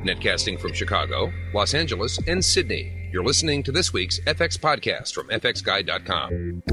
Netcasting from Chicago, Los Angeles, and Sydney. You're listening to this week's FX podcast from FXGuide.com.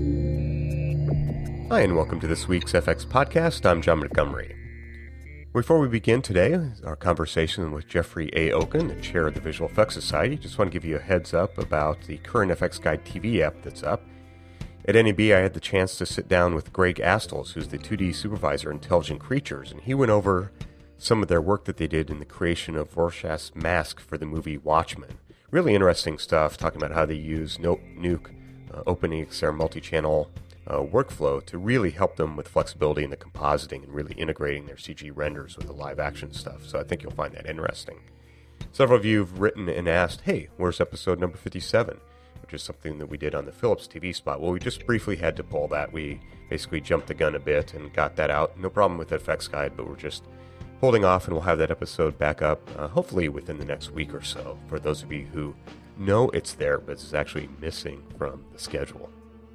Hi, and welcome to this week's FX podcast. I'm John Montgomery. Before we begin today, our conversation with Jeffrey A. Okun, the chair of the Visual Effects Society, just want to give you a heads up about the current FX Guide TV app that's up. At NAB, I had the chance to sit down with Greg Astles, who's the 2D supervisor at Intelligent Creatures, and he went over some of their work that they did in the creation of Rorschach's mask for the movie Watchmen. Really interesting stuff, talking about how they use Nuke, OpenEXR multi-channel workflow to really help them with flexibility in the compositing and really integrating their CG renders with the live action stuff. So I think you'll find that interesting. Several of you have written and asked, hey, where's episode number 57? Which is something that we did on the Philips TV spot. Well, we just briefly had to pull that. We basically jumped the gun a bit and got that out. No problem with FX Guide, but we're just holding off, and we'll have that episode back up hopefully within the next week or so for those of you who know it's there, but it's actually missing from the schedule.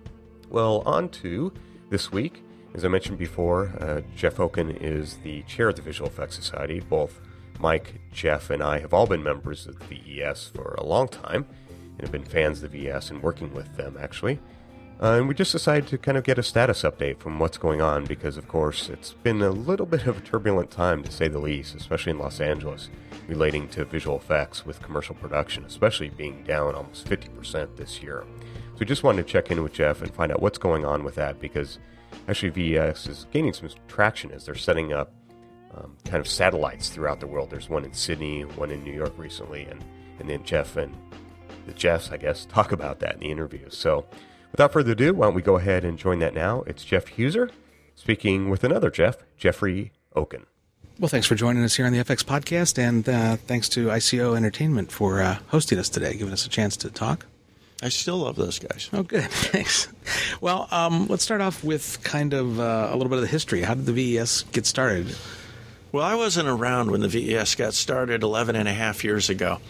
Well, on to this week. As I mentioned before, Jeff Okun is the chair of the Visual Effects Society. Both Mike, Jeff, and I have all been members of the VES for a long time, and have been fans of the VES and working with them, actually. And we just decided to kind of get a status update from what's going on because, of course, it's been a little bit of a turbulent time, to say the least, especially in Los Angeles, relating to visual effects with commercial production, especially being down almost 50% this year. So we just wanted to check in with Jeff and find out what's going on with that because actually VES is gaining some traction as they're setting up kind of satellites throughout the world. There's one in Sydney, one in New York recently, and then Jeff and the Jeffs, I guess, talk about that in the interview. So without further ado, why don't we go ahead and join that now? It's Jeff Huser speaking with another Jeff, Jeffrey Okun. Well, thanks for joining us here on the FX podcast, and thanks to ICO Entertainment for hosting us today, giving us a chance to talk. I still love those guys. Oh, good. Thanks. Well, let's start off with kind of a little bit of the history. How did the VES get started? Well, I wasn't around when the VES got started 11 and a half years ago.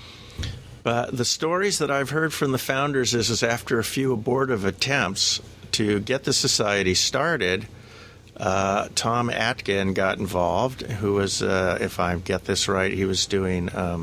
But the stories that I've heard from the founders is after a few abortive attempts to get the society started, Tom Atkin got involved, who was, if I get this right, he was doing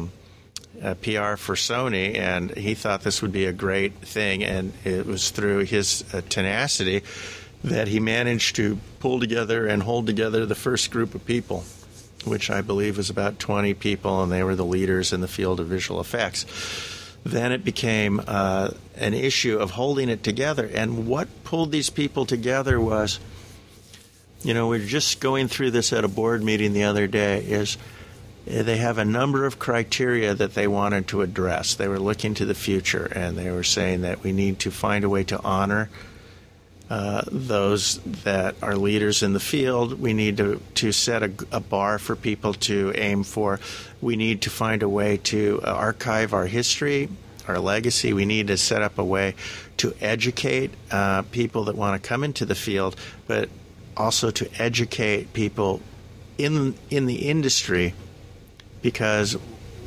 PR for Sony, and he thought this would be a great thing, and it was through his tenacity that he managed to pull together and hold together the first group of people, which I believe was about 20 people, and they were the leaders in the field of visual effects. Then it became an issue of holding it together. And what pulled these people together was, we were just going through this at a board meeting the other day, is they have a number of criteria that they wanted to address. They were looking to the future, and they were saying that we need to find a way to honor those that are leaders in the field. We need to set a bar for people to aim for. We need to find a way to archive our history, our legacy. We need to set up a way to educate people that want to come into the field, but also to educate people in the industry, because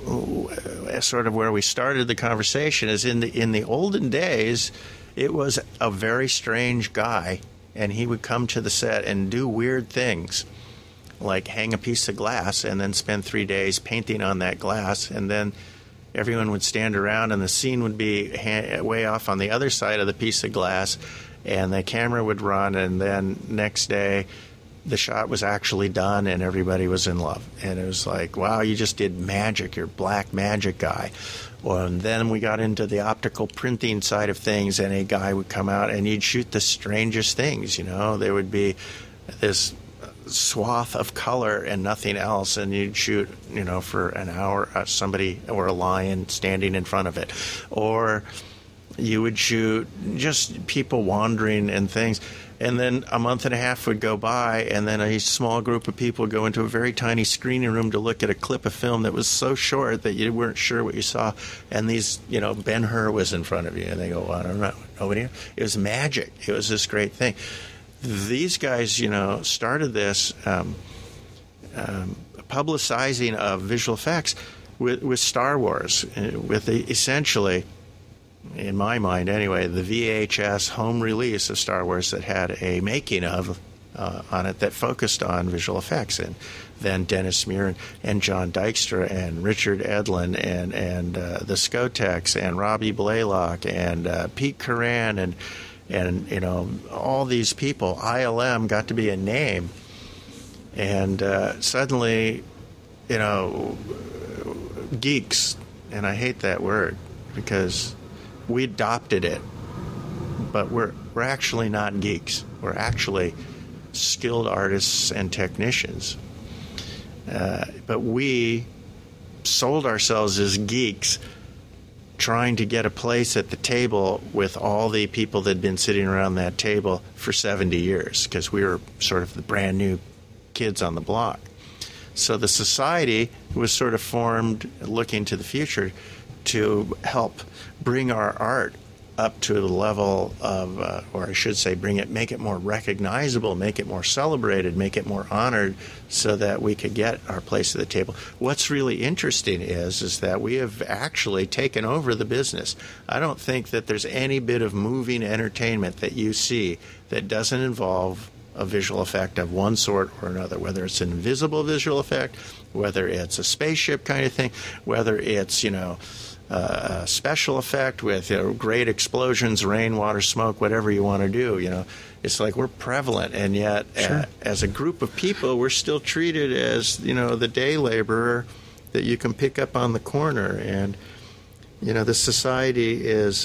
sort of where we started the conversation is in the olden days, it was a very strange guy, and he would come to the set and do weird things, like hang a piece of glass and then spend 3 days painting on that glass, and then everyone would stand around and the scene would be way off on the other side of the piece of glass, and the camera would run, and then next day the shot was actually done and everybody was in love. And it was like, wow, you just did magic. You're black magic guy. And then we got into the optical printing side of things, and a guy would come out and he'd shoot the strangest things. There would be this swath of color and nothing else, and you'd shoot, for an hour, somebody or a lion standing in front of it. Or you would shoot just people wandering and things. And then a month and a half would go by, and then a small group of people would go into a very tiny screening room to look at a clip of film that was so short that you weren't sure what you saw. And these, Ben-Hur was in front of you, and they go, well, I don't know. Nobody. It was magic. It was this great thing. These guys, started this publicizing of visual effects with Star Wars, with essentially, in my mind anyway, the VHS home release of Star Wars that had a making of on it that focused on visual effects, and then Dennis Muir and John Dykstra and Richard Edlin and the Skotex and Robbie Blaylock and Pete Coran and you know, all these people. ILM got to be a name, and suddenly, you know, geeks, and I hate that word because we adopted it, but we're actually not geeks. We're actually skilled artists and technicians. But we sold ourselves as geeks, trying to get a place at the table with all the people that had been sitting around that table for 70 years, because we were sort of the brand new kids on the block. So the society was sort of formed looking to the future to help bring our art up to the level of, or I should say, make it more recognizable, make it more celebrated, make it more honored, so that we could get our place at the table. What's really interesting is that we have actually taken over the business. I don't think that there's any bit of moving entertainment that you see that doesn't involve a visual effect of one sort or another, whether it's an invisible visual effect, whether it's a spaceship kind of thing, whether it's, you know, a special effect with, you know, great explosions, rain, water, smoke, whatever you want to do. You know, it's like we're prevalent, and yet Sure. As a group of people, we're still treated as, you know, the day laborer that you can pick up on the corner. And, you know, the society is,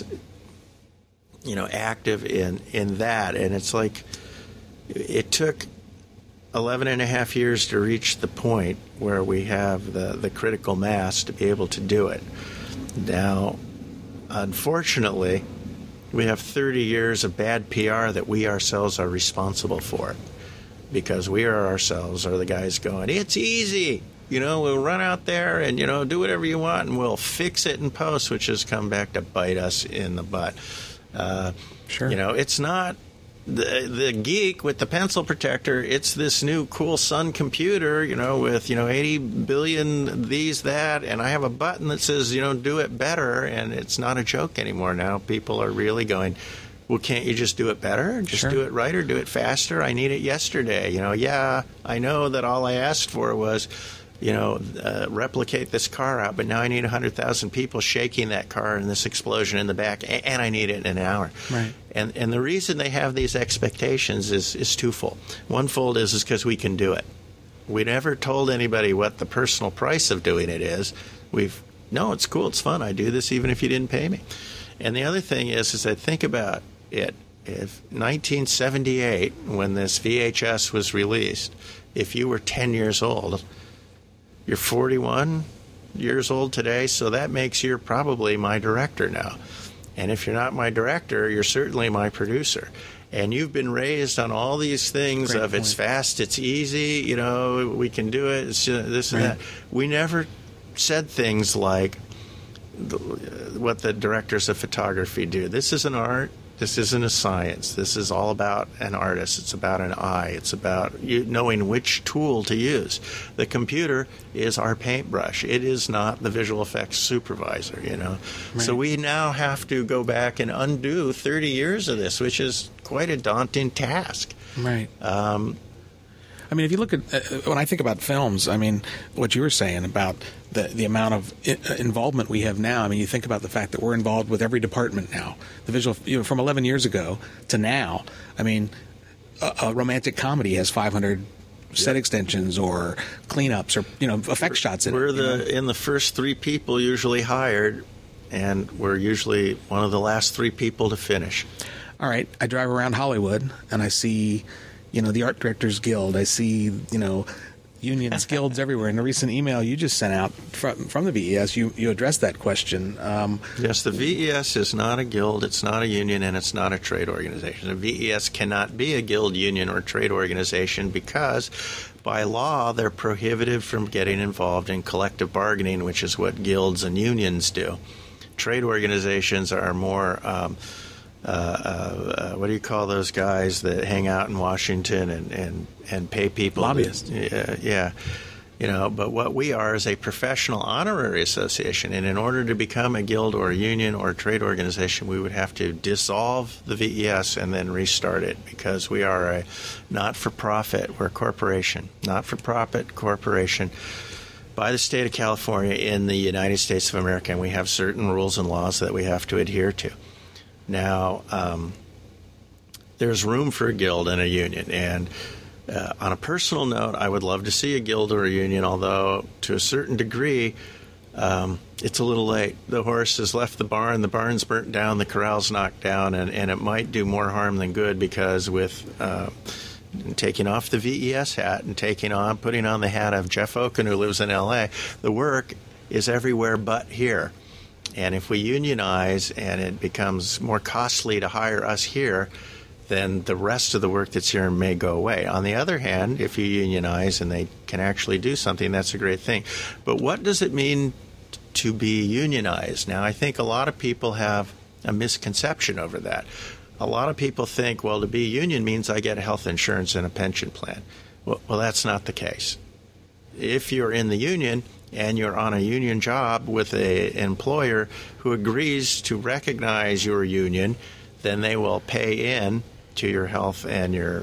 you know, active in that. And it's like it took 11 and a half years to reach the point where we have the critical mass to be able to do it. Now, unfortunately, we have 30 years of bad PR that we ourselves are responsible for, because we ourselves are the guys going, it's easy. You know, we'll run out there and, you know, do whatever you want, and we'll fix it in post, which has come back to bite us in the butt. Sure. You know, it's not the geek with the pencil protector. It's this new cool Sun computer, you know, with, you know, 80 billion these, that, and I have a button that says, you know, do it better, and it's not a joke anymore. Now people are really going, well, can't you just do it better? Just Sure. do it right, or do it faster? I need it yesterday. You know, yeah, I know that all I asked for was, you know, replicate this car out, but now I need 100,000 people shaking that car in this explosion in the back, and I need it in an hour. Right. And the reason they have these expectations is twofold. One fold is because we can do it. We never told anybody what the personal price of doing it is. No, it's cool, it's fun. I do this even if you didn't pay me. And the other thing is I think about it. If 1978, when this VHS was released, if you were 10 years old, you're 41 years old today, so that makes you probably my director now. And if you're not my director, you're certainly my producer. And you've been raised on all these things Great of point. it's fast, it's easy, you know, we can do it, it's just this and Right. that. We never said things like what the directors of photography do. This is an art. This isn't a science. This is all about an artist. It's about an eye. It's about you knowing which tool to use. The computer is our paintbrush. It is not the visual effects supervisor, you know. Right. So we now have to go back and undo 30 years of this, which is quite a daunting task. Right. I mean, if you look at when I think about films, I mean, what you were saying about the amount of involvement we have now. I mean, you think about the fact that we're involved with every department now. The visual, you know, from 11 years ago to now. I mean, a romantic comedy has 500 set extensions or cleanups or, you know, effect shots in We're it. you know? in the first three people usually hired, and we're usually one of the last three people to finish. All right, I drive around Hollywood and I see, you know, the Art Directors Guild. I see, you know, unions, guilds everywhere. In a recent email you just sent out from the VES, you addressed that question. Yes, the VES is not a guild, it's not a union, and it's not a trade organization. The VES cannot be a guild, union, or trade organization because by law they're prohibited from getting involved in collective bargaining, which is what guilds and unions do. Trade organizations are more what do you call those guys that hang out in Washington and pay people? Lobbyists. Yeah. But what we are is a professional honorary association, and in order to become a guild or a union or a trade organization, we would have to dissolve the VES and then restart it, because we are a not-for-profit, we're a corporation, not-for-profit corporation by the state of California in the United States of America, and we have certain rules and laws that we have to adhere to. Now, there's room for a guild and a union, and on a personal note, I would love to see a guild or a union, although to a certain degree, it's a little late. The horse has left the barn's burnt down, the corral's knocked down, and it might do more harm than good, because with taking off the VES hat and putting on the hat of Jeff Oken, who lives in L.A., the work is everywhere but here. And if we unionize and it becomes more costly to hire us here, then the rest of the work that's here may go away. On the other hand, if you unionize and they can actually do something, that's a great thing. But what does it mean to be unionized? Now, I think a lot of people have a misconception over that. A lot of people think, well, to be a union means I get health insurance and a pension plan. Well, that's not the case. If you're in the union and you're on a union job with an employer who agrees to recognize your union, then they will pay in to your health and your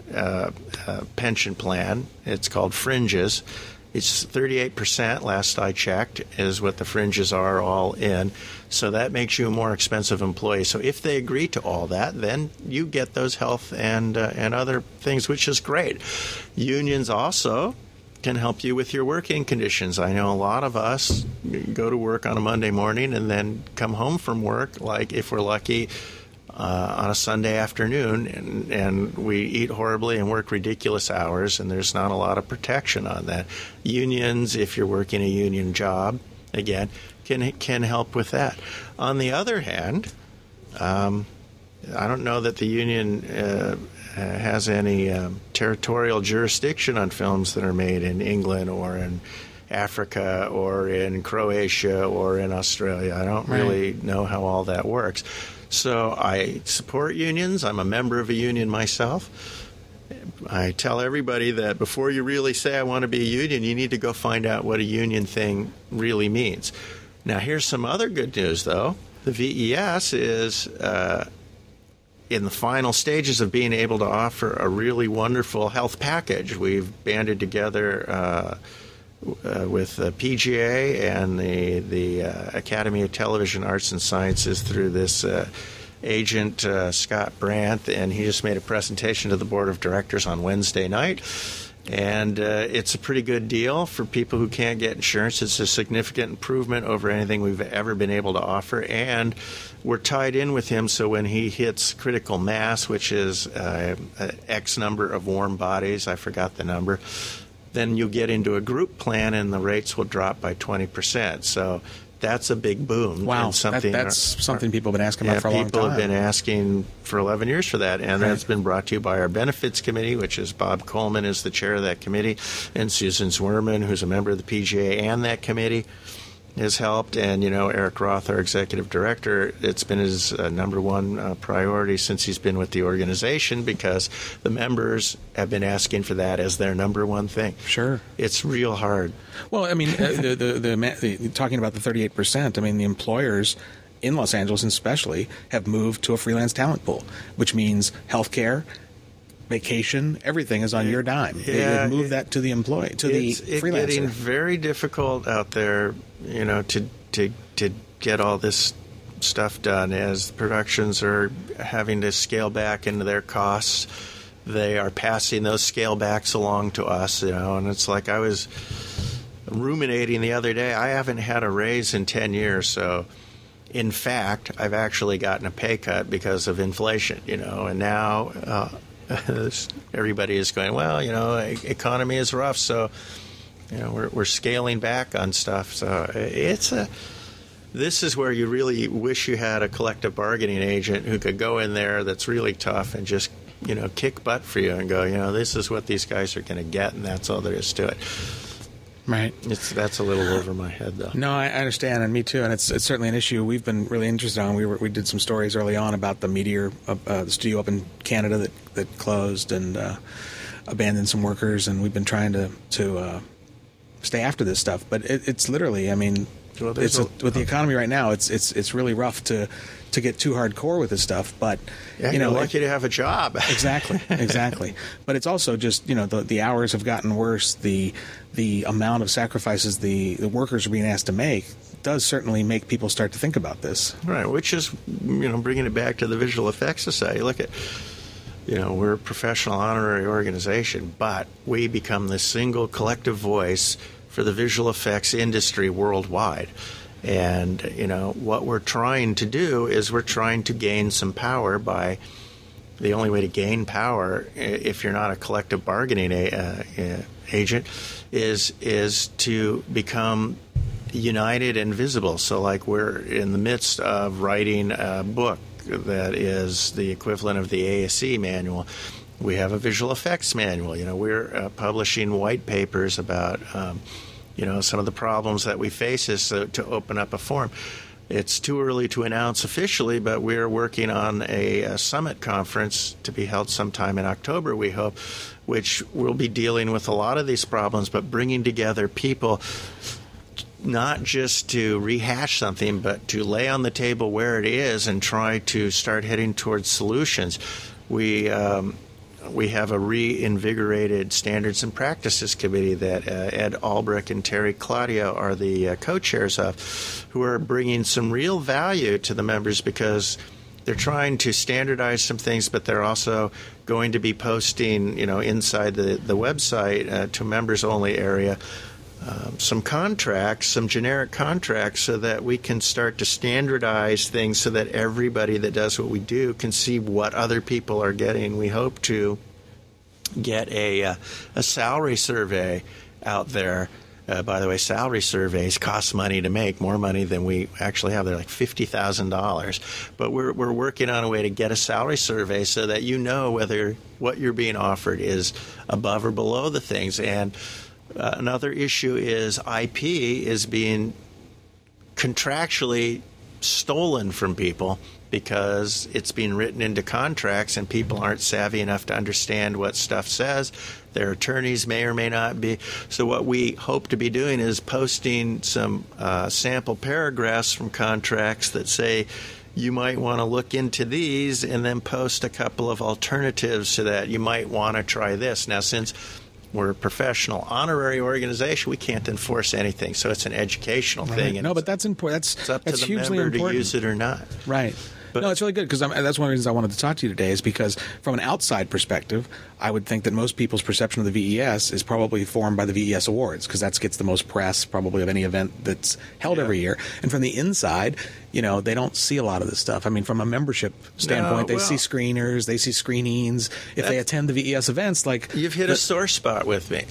pension plan. It's called fringes. It's 38%, last I checked, is what the fringes are all in. So that makes you a more expensive employee. So if they agree to all that, then you get those health and other things, which is great. Unions also can help you with your working conditions. I know a lot of us go to work on a Monday morning and then come home from work, like if we're lucky, on a Sunday afternoon, and we eat horribly and work ridiculous hours, and there's not a lot of protection on that. Unions, if you're working a union job, again, can help with that. On the other hand, I don't know that the union has any territorial jurisdiction on films that are made in England or in Africa or in Croatia or in Australia. I don't really know how all that works. So I support unions. I'm a member of a union myself. I tell everybody that before you really say I want to be a union, you need to go find out what a union thing really means. Now, here's some other good news, though. The VES is in the final stages of being able to offer a really wonderful health package. We've banded together with the PGA and the Academy of Television Arts and Sciences through this agent, Scott Brandt, and he just made a presentation to the board of directors on Wednesday night. And it's a pretty good deal for people who can't get insurance. It's a significant improvement over anything we've ever been able to offer. And we're tied in with him, so when he hits critical mass, which is X number of warm bodies, I forgot the number, then you'll get into a group plan and the rates will drop by 20%. So that's a big boom. Wow, that's something people have been asking about for a long time. People have been asking for 11 years for that, and that's been brought to you by our benefits committee, which is Bob Coleman is the chair of that committee, and Susan Zwerman, who's a member of the PGA and that committee, has helped. And, Eric Roth, our executive director, it's been his number one priority since he's been with the organization, because the members have been asking for that as their number one thing. Sure. It's real hard. Well, I mean, talking about the 38%, I mean, the employers in Los Angeles especially have moved to a freelance talent pool, which means health care, vacation, everything is on your dime. They move that to the employee, to the freelancer. It's getting very difficult out there, to get all this stuff done, as productions are having to scale back into their costs. They are passing those scale backs along to us, and it's like I was ruminating the other day. I haven't had a raise in 10 years, so in fact, I've actually gotten a pay cut because of inflation, and now everybody is going, well, economy is rough, so we're scaling back on stuff. So this is where you really wish you had a collective bargaining agent who could go in there that's really tough and just kick butt for you and go, this is what these guys are going to get, and that's all there is to it. Right. That's a little over my head, though. No, I understand, and me too. And it's certainly an issue we've been really interested in. We did some stories early on about the Meteor, the studio up in Canada that closed and abandoned some workers, and we've been trying to stay after this stuff. But it's literally, I mean, Well, with the economy right now, it's really rough to get too hardcore with this stuff. But you're lucky to have a job. Exactly. But it's also just the hours have gotten worse. The amount of sacrifices the workers are being asked to make does certainly make people start to think about this. Right, which is bringing it back to the Visual Effects Society. Look at. We're a professional honorary organization, but we become the single collective voice for the visual effects industry worldwide. And, what we're trying to do is we're trying to gain some power by the only way to gain power, if you're not a collective bargaining agent, is to become united and visible. So, like, we're in the midst of writing a book that is the equivalent of the ASE manual. We have a visual effects manual. We're publishing white papers about, some of the problems that we face is to open up a forum. It's too early to announce officially, but we're working on a summit conference to be held sometime in October, we hope, which will be dealing with a lot of these problems, but bringing together people not just to rehash something, but to lay on the table where it is and try to start heading towards solutions. We have a reinvigorated Standards and Practices Committee that Ed Albrecht and Terry Claudio are the co-chairs of, who are bringing some real value to the members because they're trying to standardize some things, but they're also going to be posting, inside the website to members-only area, some contracts, some generic contracts, so that we can start to standardize things so that everybody that does what we do can see what other people are getting. We hope to get a salary survey out there. By the way, salary surveys cost money to make, more money than we actually have. They're like $50,000. But we're working on a way to get a salary survey so that whether what you're being offered is above or below the things. And another issue is IP is being contractually stolen from people because it's being written into contracts and people aren't savvy enough to understand what stuff says. Their attorneys may or may not be. So what we hope to be doing is posting some sample paragraphs from contracts that say you might want to look into these, and then post a couple of alternatives so that you might want to try this. Now, since we're a professional honorary organization, we can't enforce anything, so it's an educational thing. No, but that's important. It's up to the hugely member important to use it or not. Right. But, no, it's really good because that's one of the reasons I wanted to talk to you today is because from an outside perspective, I would think that most people's perception of the VES is probably formed by the VES Awards because that gets the most press probably of any event that's held every year. And from the inside, they don't see a lot of this stuff. I mean, from a membership standpoint, they see screeners, they see screenings. If they attend the VES events, you've hit a sore spot with me.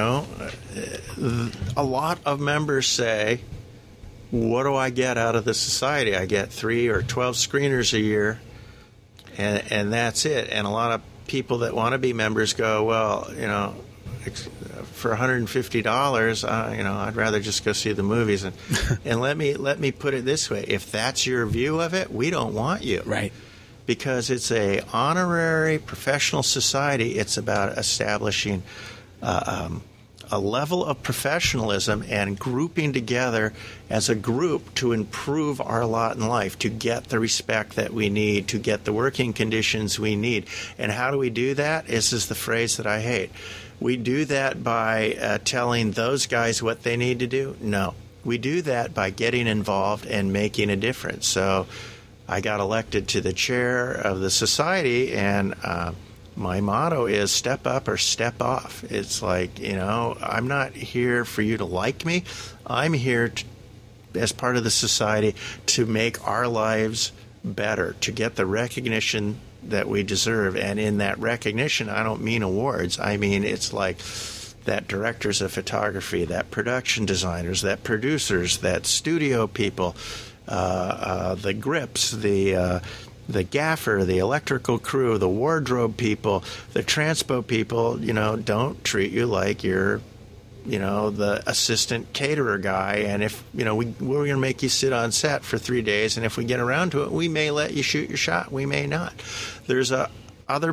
A lot of members say, what do I get out of the society? I get 3 or 12 screeners a year, and that's it. And a lot of people that want to be members go, well, for $150, I'd rather just go see the movies. And let me put it this way: if that's your view of it, we don't want you, right? Because it's a honorary professional society. It's about establishing a level of professionalism and grouping together as a group to improve our lot in life, to get the respect that we need, to get the working conditions we need. And how do we do that? This is the phrase that I hate. We do that by telling those guys what they need to do? No. We do that by getting involved and making a difference. So I got elected to the chair of the society, and my motto is step up or step off. It's like, I'm not here for you to like me. I'm here as part of the society to make our lives better, to get the recognition that we deserve. And in that recognition, I don't mean awards. I mean, it's like that directors of photography, that production designers, that producers, that studio people, the grips, the gaffer, the electrical crew, the wardrobe people, the transpo people, don't treat you like you're, the assistant caterer guy. And if, we're going to make you sit on set for 3 days, and if we get around to it, we may let you shoot your shot. We may not. There's other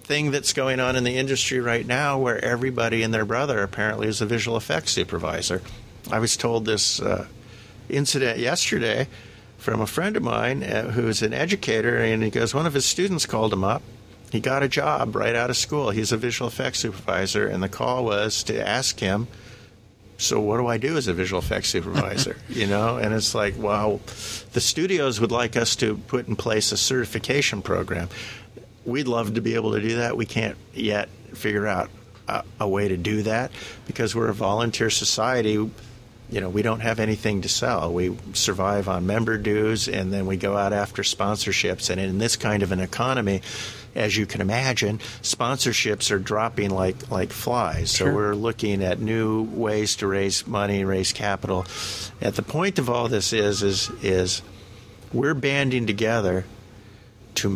thing that's going on in the industry right now where everybody and their brother apparently is a visual effects supervisor. I was told this incident yesterday from a friend of mine who's an educator, and he goes, one of his students called him up. He got a job right out of school. He's a visual effects supervisor, and the call was to ask him, so what do I do as a visual effects supervisor? And it's like, well, the studios would like us to put in place a certification program. We'd love to be able to do that. We can't yet figure out a way to do that because we're a volunteer society. We don't have anything to sell. We survive on member dues, and then we go out after sponsorships. And in this kind of an economy, as you can imagine, sponsorships are dropping like flies. So we're looking at new ways to raise money, raise capital. At the point of all this is we're banding together to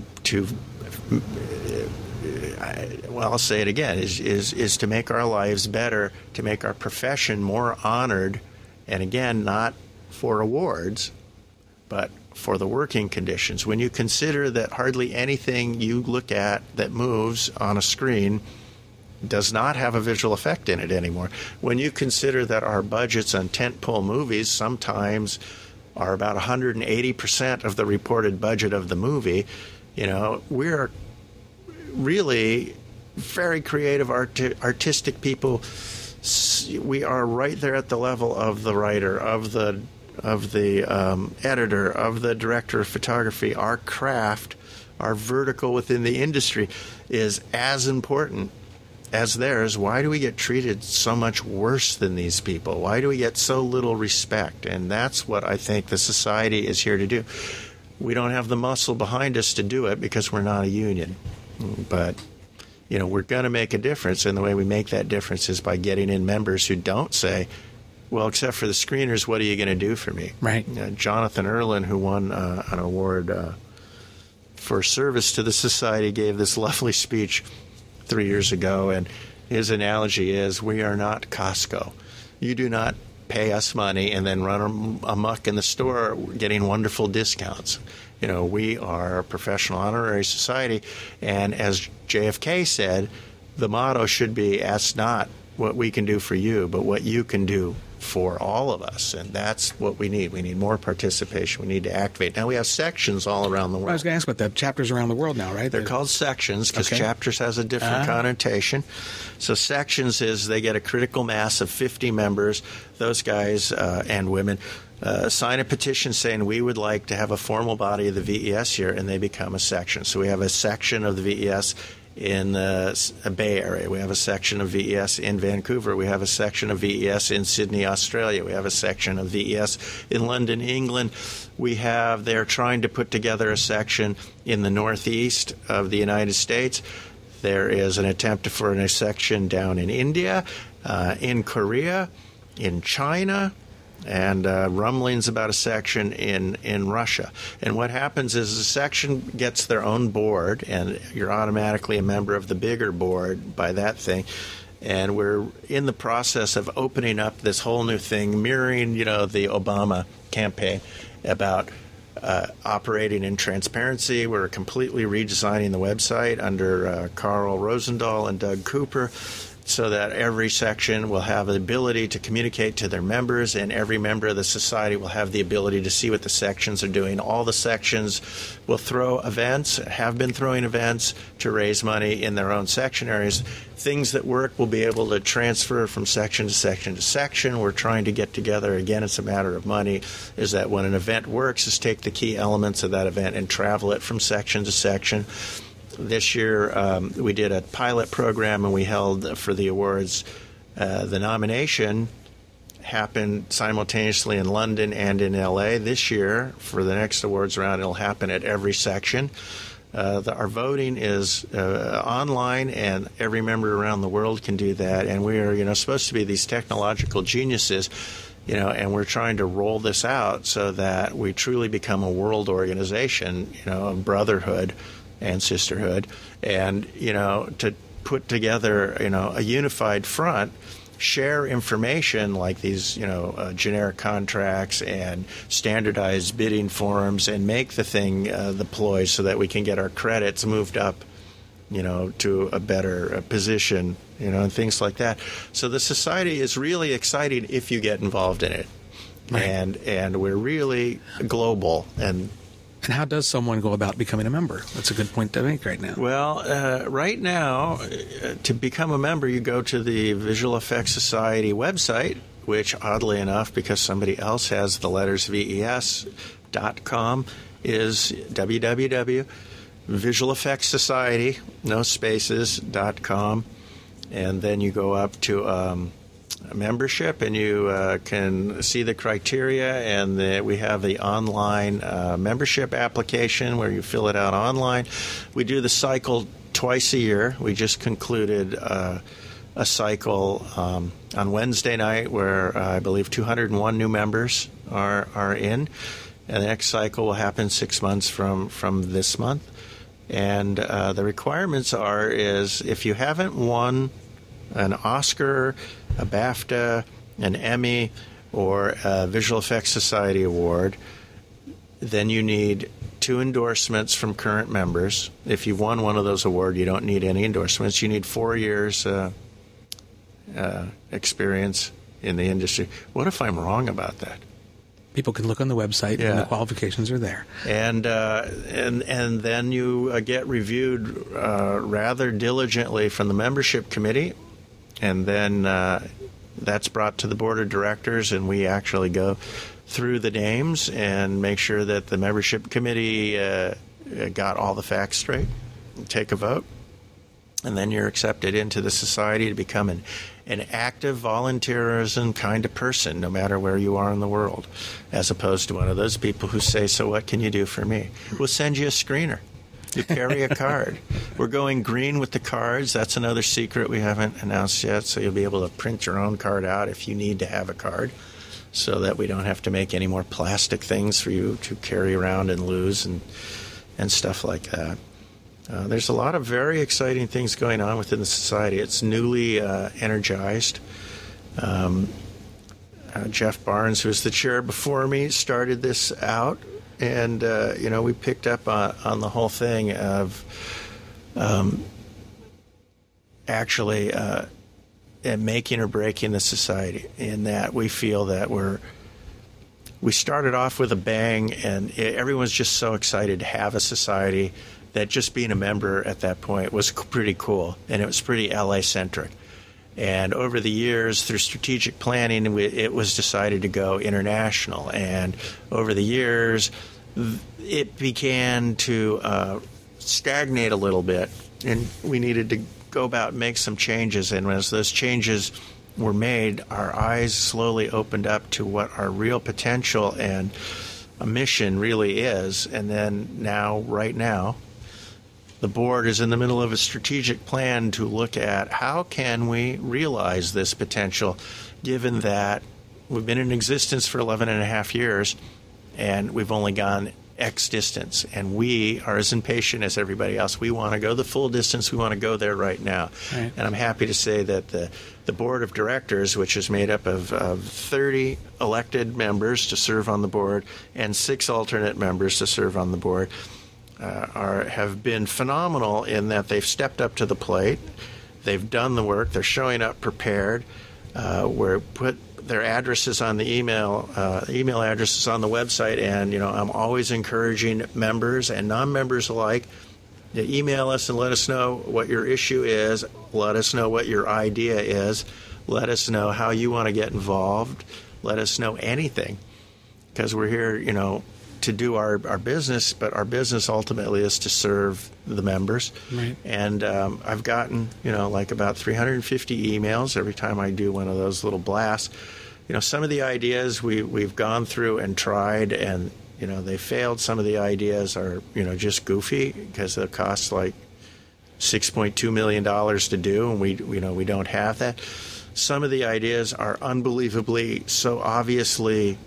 well, I'll say it again, is to make our lives better, to make our profession more honored. And again, not for awards, but for the working conditions. When you consider that hardly anything you look at that moves on a screen does not have a visual effect in it anymore. When you consider that our budgets on tentpole movies sometimes are about 180% of the reported budget of the movie, we're really very creative, artistic people. We are right there at the level of the writer, of the editor, of the director of photography. Our craft, our vertical within the industry is as important as theirs. Why do we get treated so much worse than these people? Why do we get so little respect? And that's what I think the society is here to do. We don't have the muscle behind us to do it because we're not a union. But we're going to make a difference, and the way we make that difference is by getting in members who don't say, well, except for the screeners, what are you going to do for me? Right. Jonathan Erlin, who won an award for service to the society, gave this lovely speech 3 years ago, and his analogy is, we are not Costco. You do not pay us money and then run amok in the store getting wonderful discounts. We are a professional honorary society, and as JFK said, the motto should be, ask not what we can do for you, but what you can do for all of us. And that's what we need. We need more participation. We need to activate. Now, we have sections all around the world. I was going to ask about that. Chapters around the world now, right? They're called sections because chapters has a different connotation. So sections is they get a critical mass of 50 members. Those guys and women sign a petition saying we would like to have a formal body of the VES here, and they become a section. So we have a section of the VES in the Bay Area. We have a section of VES in Vancouver. We have a section of VES in Sydney, Australia. We have a section of VES in London, England. They're trying to put together a section in the northeast of the United States. There is an attempt for a section down in India, in Korea, in China, and rumblings about a section in Russia. And what happens is the section gets their own board, and you're automatically a member of the bigger board by that thing. And we're in the process of opening up this whole new thing, mirroring, the Obama campaign about operating in transparency. We're completely redesigning the website under Carl Rosendahl and Doug Cooper, so that every section will have the ability to communicate to their members, and every member of the society will have the ability to see what the sections are doing. All the sections will throw events, have been throwing events to raise money in their own section areas. Things that work will be able to transfer from section to section to section. We're trying to get together, again, it's a matter of money, is that when an event works, is take the key elements of that event and travel it from section to section. This year, we did a pilot program, and we held for the awards. The nomination happened simultaneously in London and in L.A. This year, for the next awards round, it'll happen at every section. Our voting is online, and every member around the world can do that. And we are, supposed to be these technological geniuses, and we're trying to roll this out so that we truly become a world organization, a brotherhood and sisterhood, and to put together a unified front, share information like these generic contracts and standardized bidding forms, and make the thing deploy so that we can get our credits moved up to a better position, and things like that. So the society is really exciting if you get involved in it. Right. And we're really global. And how does someone go about becoming a member? That's a good point to make right now. Well, right now, to become a member, you go to the Visual Effects Society website, which, oddly enough, because somebody else has the letters VES.com, is www.visualeffectssociety, no spaces.com. And then you go up to membership, and you can see the criteria, and we have the online membership application where you fill it out online. We do the cycle twice a year. We just concluded a cycle on Wednesday night where I believe 201 new members are in, and the next cycle will happen 6 months from this month. And the requirements is if you haven't won an Oscar, a BAFTA, an Emmy, or a Visual Effects Society award, then you need 2 endorsements from current members. If you've won one of those awards, you don't need any endorsements. You need 4 years experience in the industry. What if I'm wrong about that? People can look on the website, and the qualifications are there. And then you get reviewed rather diligently from the membership committee, and then that's brought to the board of directors, and we actually go through the names and make sure that the membership committee got all the facts straight, and take a vote, and then you're accepted into the society to become an active volunteerism kind of person, no matter where you are in the world, as opposed to one of those people who say, so what can you do for me? We'll send you a screener. You carry a card. We're going green with the cards. That's another secret we haven't announced yet, so you'll be able to print your own card out if you need to have a card, so that we don't have to make any more plastic things for you to carry around and lose and stuff like that. There's a lot of very exciting things going on within the society. It's newly energized. Jeff Barnes, who was the chair before me, started this out, and we picked up on the whole thing of actually making or breaking the society, in that we feel that we started off with a bang, and everyone's just so excited to have a society that just being a member at that point was pretty cool, and it was pretty LA-centric. And over the years, through strategic planning, it was decided to go international. And over the years, it began to stagnate a little bit, and we needed to go about and make some changes. And as those changes were made, our eyes slowly opened up to what our real potential and a mission really is. And then right now, the board is in the middle of a strategic plan to look at how can we realize this potential, given that we've been in existence for 11 and a half years, and we've only gone X distance, and we are as impatient as everybody else. We want to go the full distance. We want to go there right now. Right. And I'm happy to say that the board of directors, which is made up of 30 elected members to serve on the board and 6 alternate members to serve on the board, have been phenomenal in that they've stepped up to the plate. They've done the work. They're showing up prepared. We're put their addresses on the email addresses on the website, and I'm always encouraging members and non-members alike to email us and let us know what your issue is. Let us know what your idea is. Let us know how you want to get involved. Let us know anything, because we're here, to do our business, but our business ultimately is to serve the members. Right. And I've gotten, about 350 emails every time I do one of those little blasts. Some of the ideas we've gone through and tried, and, they failed. Some of the ideas are, just goofy because they'll cost like $6.2 million to do, and we don't have that. Some of the ideas are unbelievably, so obviously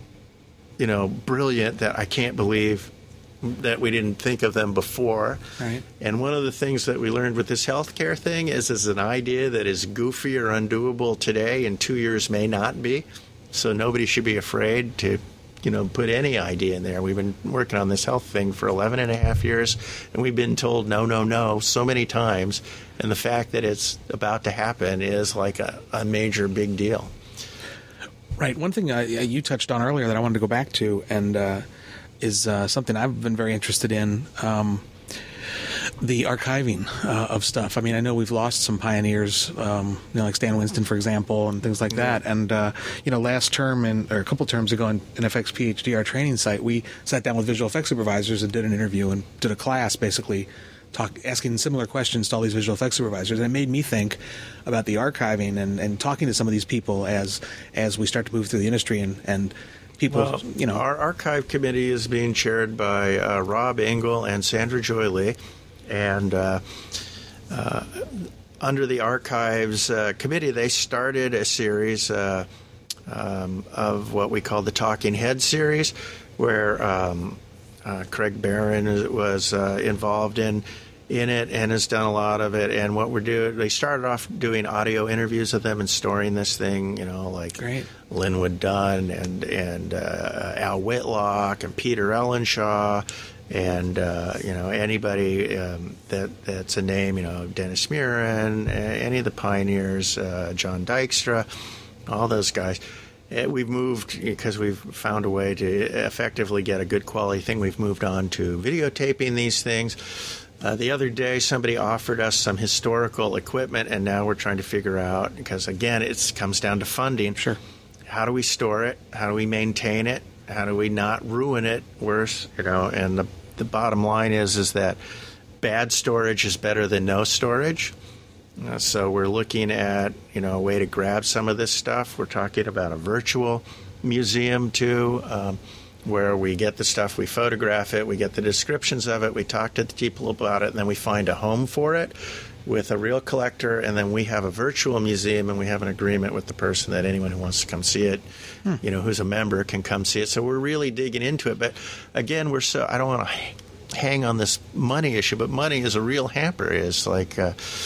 brilliant that I can't believe that we didn't think of them before. Right. And one of the things that we learned with this healthcare thing is an idea that is goofy or undoable today, in 2 years may not be. So nobody should be afraid to put any idea in there. We've been working on this health thing for 11 and a half years, and we've been told no so many times. And the fact that it's about to happen is like a major big deal. Right. One thing you touched on earlier that I wanted to go back to, and is something I've been very interested in. The archiving of stuff. I mean, I know we've lost some pioneers, like Stan Winston, for example, and things like that. And, last term or a couple terms ago in FX PhD, our training site, we sat down with visual effects supervisors and did an interview and did a class basically asking similar questions to all these visual effects supervisors. And it made me think about the archiving and talking to some of these people as we start to move through the industry and people, Our archive committee is being chaired by Rob Engel and Sandra Joy Lee. And under the Archives Committee, they started a series of what we call the Talking Head series, where Craig Barron was involved in it and has done a lot of it. And what we're doing, they started off doing audio interviews of them and storing this thing, like Great. Linwood Dunn and Al Whitlock and Peter Ellenshaw. And anybody that's a name, Dennis Murin, any of the pioneers, John Dykstra, all those guys. We've moved, because we've found a way to effectively get a good quality thing, we've moved on to videotaping these things. The other day, somebody offered us some historical equipment, and now we're trying to figure out, because, again, it comes down to funding. Sure. How do we store it? How do we maintain it? How do we not ruin it worse? And the bottom line is that bad storage is better than no storage. So we're looking at, a way to grab some of this stuff. We're talking about a virtual museum, too, where we get the stuff, we photograph it, we get the descriptions of it, we talk to the people about it, and then we find a home for it with a real collector, and then we have a virtual museum, and we have an agreement with the person that anyone who wants to come see it, who's a member, can come see it. So we're really digging into it. But again, I don't want to hang on this money issue, but money is a real hamper. It's like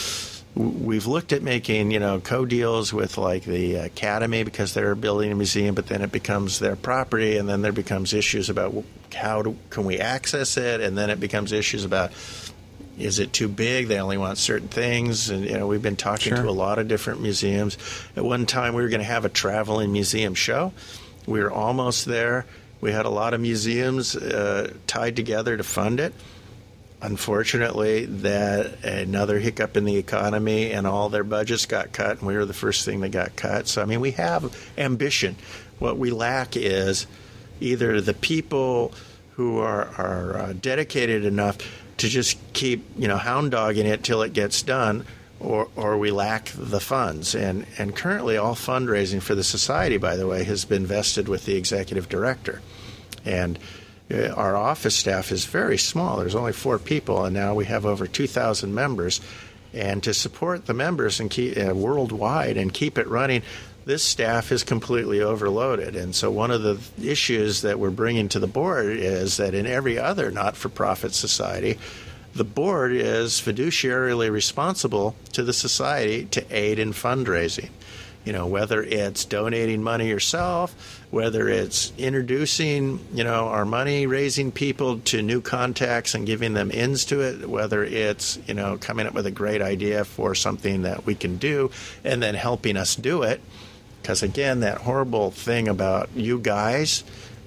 we've looked at making, co-deals with like the Academy because they're building a museum, but then it becomes their property, and then there becomes issues about can we access it, and then it becomes issues about, is it too big? They only want certain things. And, we've been talking to a lot of different museums. At one time, we were going to have a traveling museum show. We were almost there. We had a lot of museums tied together to fund it. Unfortunately, another hiccup in the economy, and all their budgets got cut, and we were the first thing that got cut. So, we have ambition. What we lack is either the people who are dedicated enough to just keep, hound dogging it till it gets done, or we lack the funds. And currently all fundraising for the society, by the way, has been vested with the executive director. And our office staff is very small. There's only 4 people, and now we have over 2,000 members. And to support the members and keep worldwide and keep it running, this staff is completely overloaded. And so one of the issues that we're bringing to the board is that in every other not-for-profit society, the board is fiduciarily responsible to the society to aid in fundraising. Whether it's donating money yourself, whether it's introducing, our money, raising people to new contacts and giving them ins to it, whether it's, coming up with a great idea for something that we can do and then helping us do it. Because, again, that horrible thing about you guys,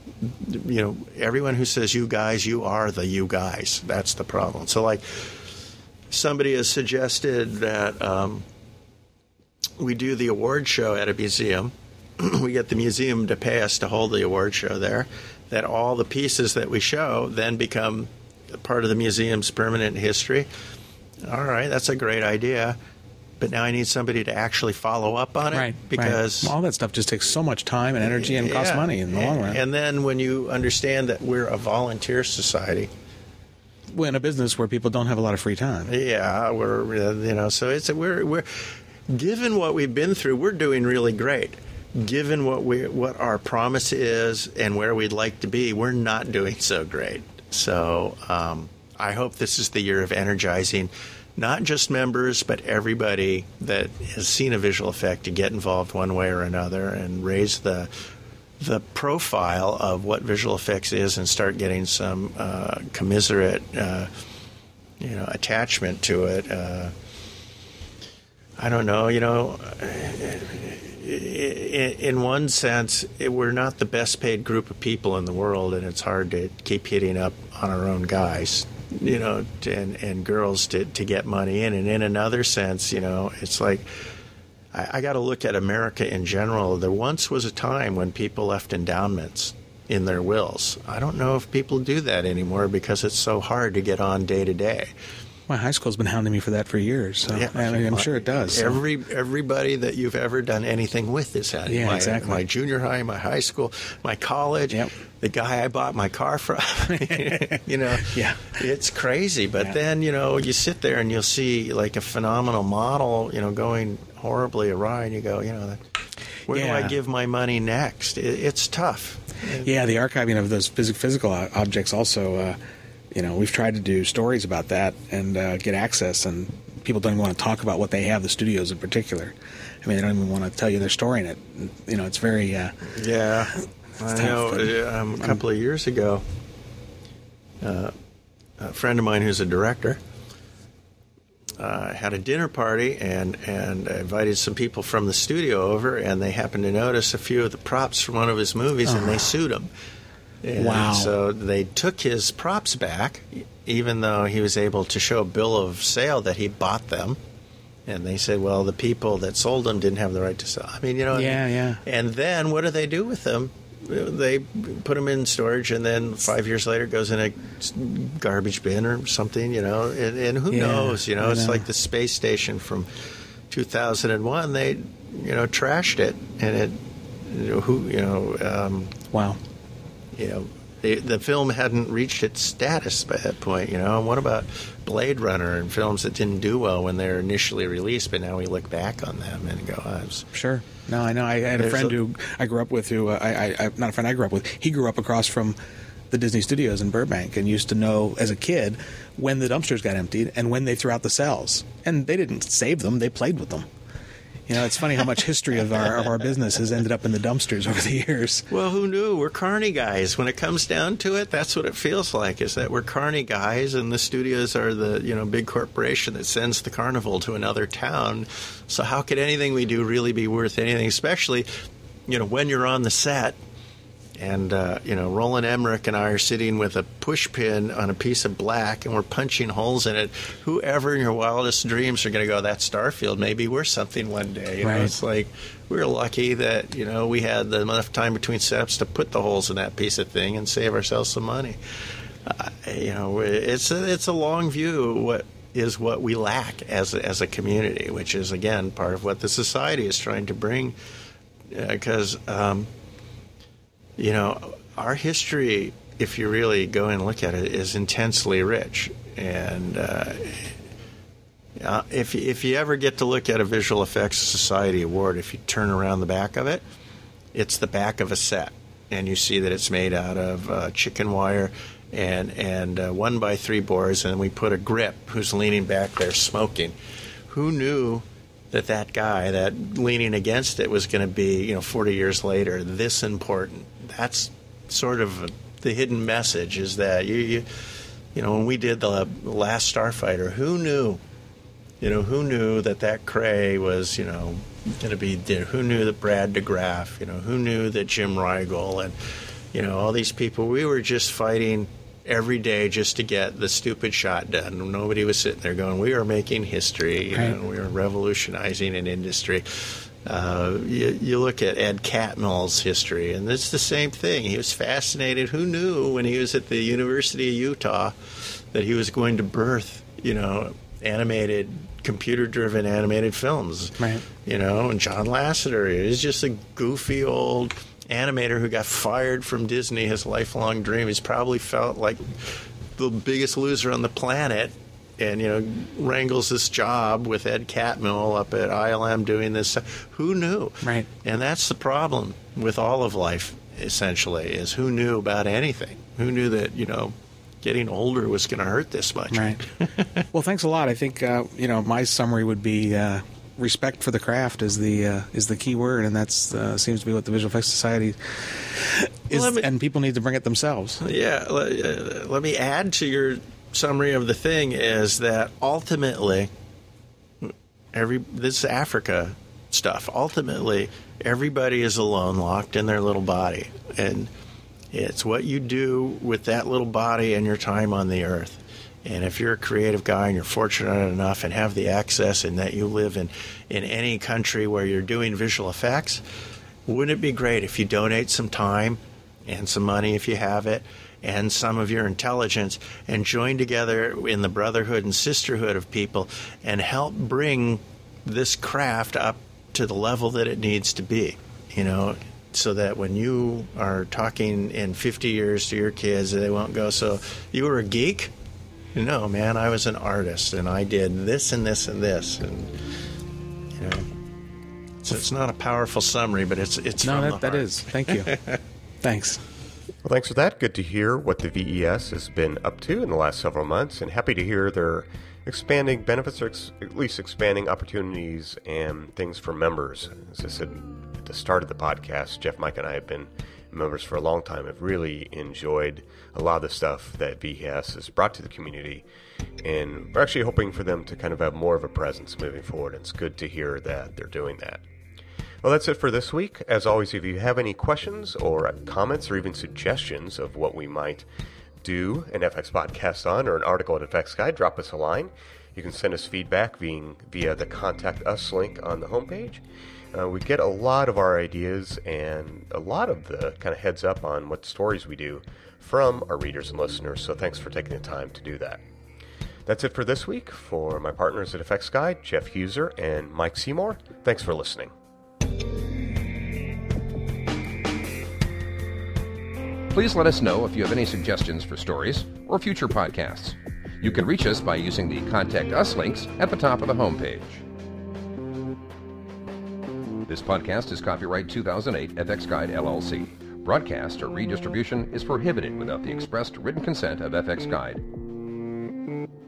everyone who says you guys, you are the you guys. That's the problem. So, like, somebody has suggested that we do the award show at a museum. We get the museum to pay us to hold the award show there, that all the pieces that we show then become part of the museum's permanent history. All right, that's a great idea. But now I need somebody to actually follow up on it. Right, because all that stuff just takes so much time and energy and costs money in the long run. And then when you understand that we're a volunteer society, we're in a business where people don't have a lot of free time. Yeah, so we're given what we've been through, we're doing really great. Given what our promise is and where we'd like to be, we're not doing so great. So I hope this is the year of energizing not just members, but everybody that has seen a visual effect to get involved one way or another and raise the the profile of what visual effects is and start getting some commiserate, attachment to it. I don't know, in one sense, we're not the best paid group of people in the world, and it's hard to keep hitting up on our own guys, and girls to get money in. And in another sense, it's like, I got to look at America in general. There once was a time when people left endowments in their wills. I don't know if people do that anymore because it's so hard to get on day to day. My high school's been hounding me for that for years, so yeah. I'm sure it does. So. Everybody that you've ever done anything with is hounding. Yeah, exactly. My junior high, my high school, my college, the guy I bought my car from. Yeah. It's crazy. But then, you sit there and you'll see like a phenomenal model, going horribly awry, and you go, where do I give my money next? It's tough. Yeah, the archiving of those physical objects also, we've tried to do stories about that and get access, and people don't even want to talk about what they have, the studios in particular. I mean, they don't even want to tell you they're storing it. It's very... I know. A couple of years ago, a friend of mine who's a director had a dinner party and invited some people from the studio over, and they happened to notice a few of the props from one of his movies, and they sued him. And wow. So they took his props back, even though he was able to show a bill of sale that he bought them. And they said, well, the people that sold them didn't have the right to sell. I mean, Yeah. And then what do they do with them? They put them in storage, and then 5 years later it goes in a garbage bin or something, and who knows? It's like the space station from 2001. They, trashed it, and wow. The film hadn't reached its status by that point, And what about Blade Runner and films that didn't do well when they were initially released, but now we look back on them and go, Sure. No, I know. I had a friend who I grew up with not a friend I grew up with. He grew up across from the Disney Studios in Burbank and used to know as a kid when the dumpsters got emptied and when they threw out the cells. And they didn't save them. They played with them. It's funny how much history of our business has ended up in the dumpsters over the years. Well, who knew? We're carny guys. When it comes down to it, that's what it feels like, is that we're carny guys, and the studios are the, big corporation that sends the carnival to another town. So how could anything we do really be worth anything, especially, when you're on the set? And, Roland Emmerich and I are sitting with a push pin on a piece of black, and we're punching holes in it. Whoever in your wildest dreams are going to go, that's Starfield. Maybe we're something one day. Right. It's like we're lucky that, we had enough time between setups to put the holes in that piece of thing and save ourselves some money. It's a long view. What we lack as a community, which is, again, part of what the society is trying to bring. Because... our history, if you really go and look at it, is intensely rich. And if you ever get to look at a Visual Effects Society award, if you turn around the back of it, it's the back of a set. And you see that it's made out of chicken wire and 1x3 boards, and we put a grip who's leaning back there smoking. Who knew that guy that leaning against it was going to be, 40 years later, this important? That's sort of the hidden message, is that when we did the last Starfighter, who knew that Cray was, going to be there? Who knew that Brad DeGraff, who knew that Jim Rigel and, all these people? We were just fighting every day just to get the stupid shot done. Nobody was sitting there going, we are making history, we are revolutionizing an industry. You look at Ed Catmull's history, and it's the same thing. He was fascinated. Who knew when he was at the University of Utah that he was going to birth, computer-driven animated films? Right. And John Lasseter is just a goofy old animator who got fired from Disney, his lifelong dream. He's probably felt like the biggest loser on the planet, and wrangles this job with Ed Catmull up at ILM doing this. Who knew? Right. And that's the problem with all of life, essentially, is who knew about anything? Who knew that getting older was going to hurt this much? Right. Well, thanks a lot. I think my summary would be respect for the craft is the key word, and that's seems to be what the Visual Effects Society is, and people need to bring it themselves. Yeah, let me add to your summary of the thing is that ultimately, this Africa stuff, ultimately everybody is alone, locked in their little body, and it's what you do with that little body and your time on the earth. And if you're a creative guy and you're fortunate enough and have the access and that you live in any country where you're doing visual effects, wouldn't it be great if you donate some time and some money if you have it and some of your intelligence and join together in the brotherhood and sisterhood of people and help bring this craft up to the level that it needs to be, so that when you are talking in 50 years to your kids, they won't go, so you were a geek? No, man, I was an artist, and I did this and this and this, and so it's not a powerful summary, but it's from the heart. That is. Thank you. Thanks. Well, thanks for that. Good to hear what the VES has been up to in the last several months, and happy to hear their expanding benefits, or at least expanding opportunities and things for members. As I said at the start of the podcast, Jeff, Mike, and I have been members for a long time, have really enjoyed a lot of the stuff that VES has brought to the community, and we're actually hoping for them to kind of have more of a presence moving forward, and it's good to hear that they're doing that. Well, that's it for this week. As always, if you have any questions or comments or even suggestions of what we might do an FX podcast on or an article at FX Guide, drop us a line. You can send us feedback via the Contact Us link on the homepage. We get a lot of our ideas and a lot of the kind of heads up on what stories we do from our readers and listeners, so thanks for taking the time to do that. That's it for this week. For my partners at FX Guide, Jeff Huser and Mike Seymour, thanks for listening. Please let us know if you have any suggestions for stories or future podcasts. You can reach us by using the Contact Us links at the top of the homepage. This podcast is copyright 2008 FX Guide LLC. Broadcast or redistribution is prohibited without the expressed written consent of FX Guide.